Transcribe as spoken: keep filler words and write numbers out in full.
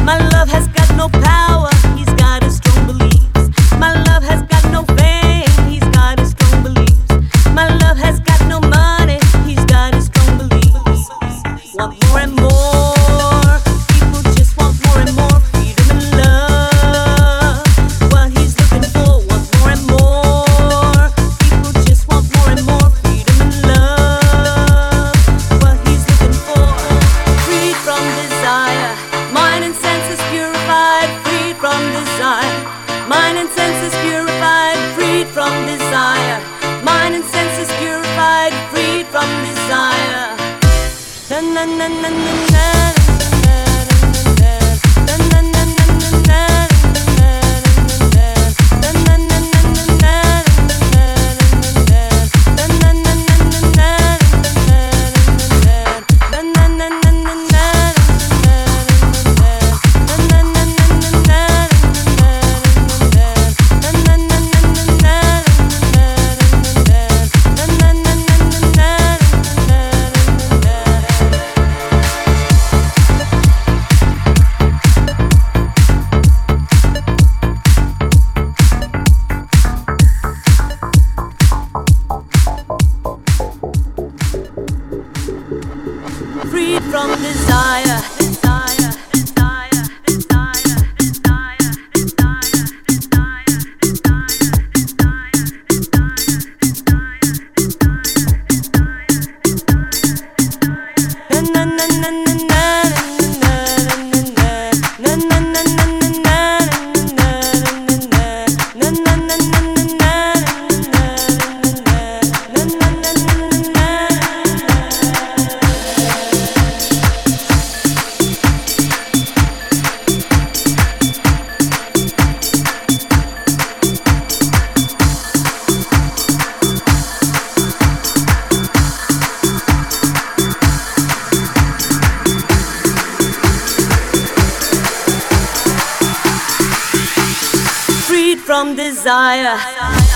My love has got no power, he's got his strong beliefs. My love has got no fame, he's got his strong beliefs. My love has got no money, he's got his strong beliefs. Want more and more, people just want more and more freedom and love. What he's looking for, want more and more. People just want more and more freedom and love. What he's looking for, freed from desire. Mind and senses purified, freed from desire. Mind and senses purified, freed from desire. Mind and senses purified, freed from desire. Na na na na na na. Freed from desire, desire, desire, desire, desire, desire, desire, desire, na na na na na na na na na from desire.